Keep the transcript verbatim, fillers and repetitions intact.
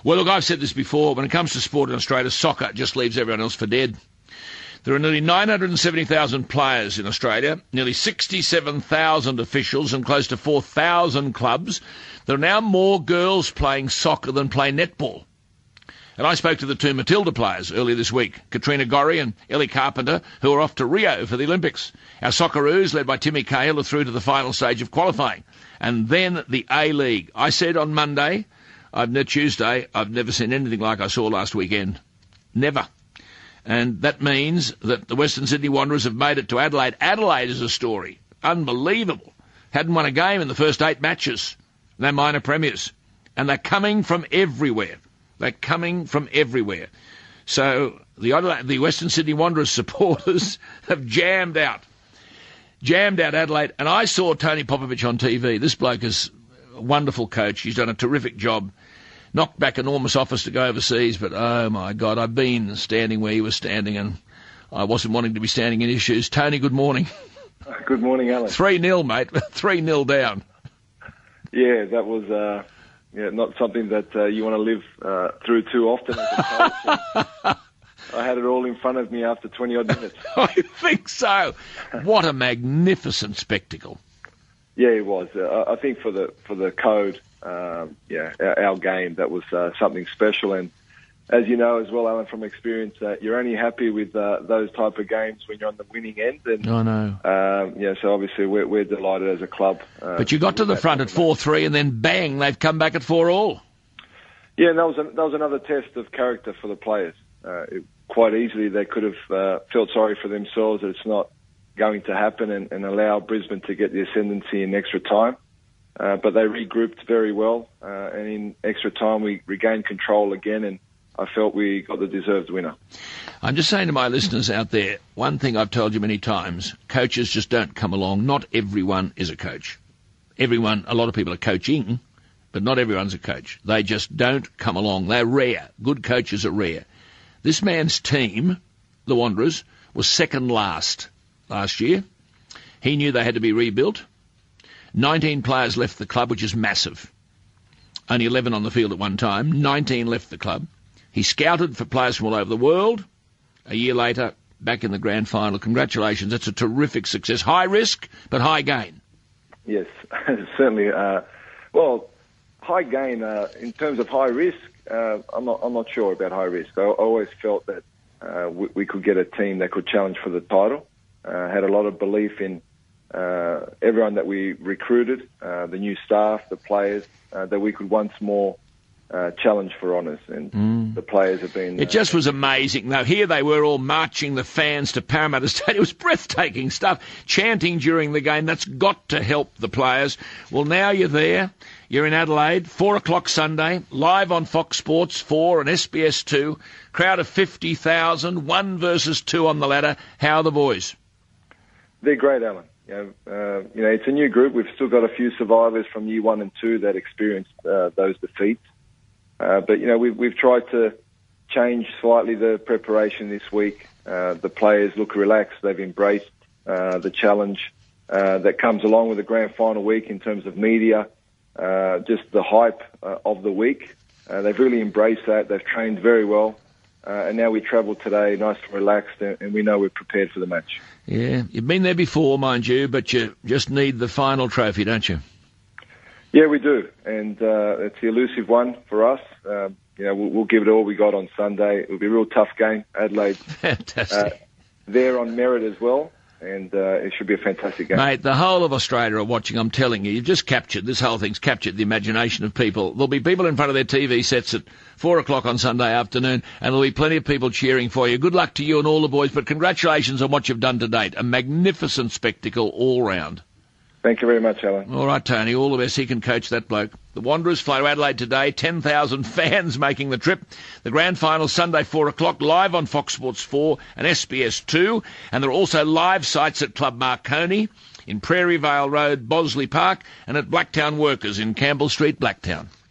Well, look, I've said this before. When it comes to sport in Australia, soccer just leaves everyone else for dead. There are nearly nine hundred seventy thousand players in Australia, nearly sixty-seven thousand officials and close to four thousand clubs. There are now more girls playing soccer than play netball. And I spoke to the two Matilda players earlier this week, Katrina Gorry and Ellie Carpenter, who are off to Rio for the Olympics. Our Socceroos, led by Timmy Cahill, are through to the final stage of qualifying. And then the A-League. I said on Monday, I've no Tuesday, I've never seen anything like I saw last weekend. Never. And that means that the Western Sydney Wanderers have made it to Adelaide. Adelaide is a story. Unbelievable. Hadn't won a game in the first eight matches. They're minor premiers. And they're coming from everywhere. They're coming from everywhere. So the Adelaide, the Western Sydney Wanderers supporters have jammed out. Jammed out Adelaide. And I saw Tony Popovich on T V. This bloke is a wonderful coach. He's done a terrific job. Knocked back enormous offers to go overseas, but oh my God, I've been standing where he was standing and I wasn't wanting to be standing in his shoes. Tony, good morning. Good morning, Alan. three nil, mate. three nil down. Yeah, that was uh, yeah, not something that uh, you want to live uh, through too often as a coach. I had it all in front of me after twenty-odd minutes. I think so. What a magnificent spectacle. Yeah, it was. Uh, I think for the for the code, um, yeah, our, our game, that was uh, something special. And as you know as well, Alan, from experience, uh, you're only happy with uh, those type of games when you're on the winning end. And, I know. Um, yeah, so obviously we're, we're delighted as a club. Uh, but you got to the front at four three and then bang, they've come back at four all. Yeah, and that was, a, that was another test of character for the players. Uh, it, quite easily they could have uh, felt sorry for themselves that it's not going to happen and, and allow Brisbane to get the ascendancy in extra time. Uh, but they regrouped very well, uh, and in extra time we regained control again, and I felt we got the deserved winner. I'm just saying to my listeners out there, one thing I've told you many times, coaches just don't come along. Not everyone is a coach. Everyone, a lot of people are coaching, but not everyone's a coach. They just don't come along. They're rare. Good coaches are rare. This man's team, the Wanderers, was second last last year. He knew they had to be rebuilt. nineteen players left the club, which is massive. Only eleven on the field at one time. nineteen left the club. He scouted for players from all over the world. A year later, back in the grand final. Congratulations. That's a terrific success. High risk, but high gain. Yes, certainly. Uh, well, high gain, uh, in terms of high risk, uh, I'm not, I'm not sure about high risk. I, I always felt that uh, we, we could get a team that could challenge for the title. Uh, had a lot of belief in uh, everyone that we recruited, uh, the new staff, the players, uh, that we could once more uh, challenge for honours. And mm. the players have been... It uh, just was amazing. Now, here they were all marching the fans to Parramatta Stadium. It was breathtaking stuff. Chanting during the game. That's got to help the players. Well, now you're there. You're in Adelaide, four o'clock Sunday, live on Fox Sports four and S B S two. Crowd of fifty thousand, one versus two on the ladder. How are the boys? They're great, Alan. You know, uh, you know, it's a new group. We've still got a few survivors from year one and two that experienced uh, those defeats. Uh, but, you know, we've, we've tried to change slightly the preparation this week. Uh, the players look relaxed. They've embraced uh, the challenge uh, that comes along with the grand final week in terms of media, uh, just the hype uh, of the week. Uh, they've really embraced that. They've trained very well. Uh, and now we travel today nice and relaxed, and, and we know we're prepared for the match. Yeah, you've been there before, mind you, but you just need the final trophy, don't you? Yeah, we do, and uh, it's the elusive one for us. Um, you know, we'll, we'll give it all we got on Sunday. It'll be a real tough game. Adelaide, fantastic. Uh, there on merit as well, and uh, it should be a fantastic game. Mate, the whole of Australia are watching, I'm telling you. You've just captured, this whole thing's captured the imagination of people. There'll be people in front of their T V sets at four o'clock on Sunday afternoon, and there'll be plenty of people cheering for you. Good luck to you and all the boys, but congratulations on what you've done to date. A magnificent spectacle all round. Thank you very much, Alan. All right, Tony, all the best. He can coach that bloke. The Wanderers fly to Adelaide today, ten thousand fans making the trip. The grand final Sunday, four o'clock, live on Fox Sports four and S B S two. And there are also live sites at Club Marconi, in Prairie Vale Road, Bosley Park, and at Blacktown Workers in Campbell Street, Blacktown.